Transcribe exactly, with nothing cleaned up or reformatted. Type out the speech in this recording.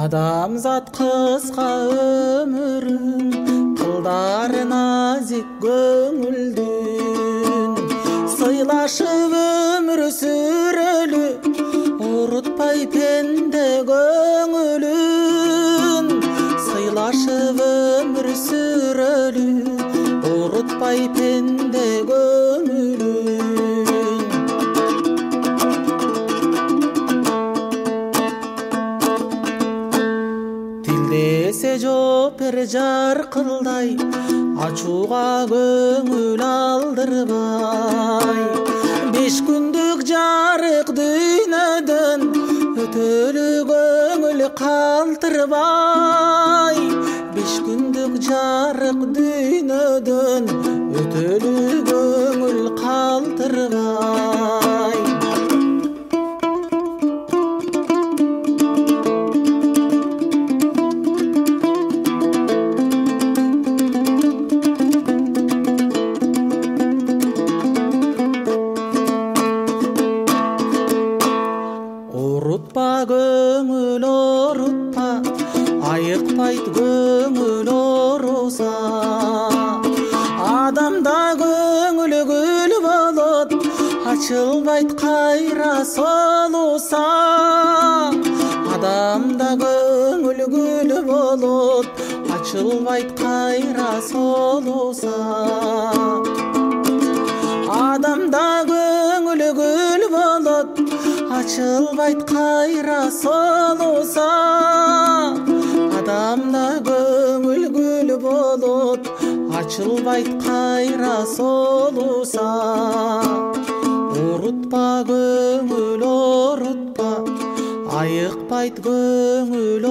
Адамзат кыска өмүрүн, кылдары назик көңүлдүн. Сыйлашып өмүр сүрөлү, урутпай пенде көңүлүн. Сыйлашып өмүр сүрөлү, урутпай пенде көңүлүн. Десе жопер жаркылдай, ачууга көңүл алдырбай. Беш күндүк жарык дүйнөдөн, өтөлү көңүл калтырбай. Беш күндүк жарык дүйнөдөн, өтөлү көңүл калтырбай. Урутпа көңүл орутпа, айыкпайт көңүл оруса. Адамда көңүл гүл болот, ачылбайт кайра солуса. Адамда көңүл гүл болот, ачылбайт кайра солуса. Адамда көңүл гүл болот, ачылбайт кайра солуса. Адамда көңүл гүл болот, ачылбайт кайра солуса. Урутпа көңүл орутпа, айыкпайт көңүл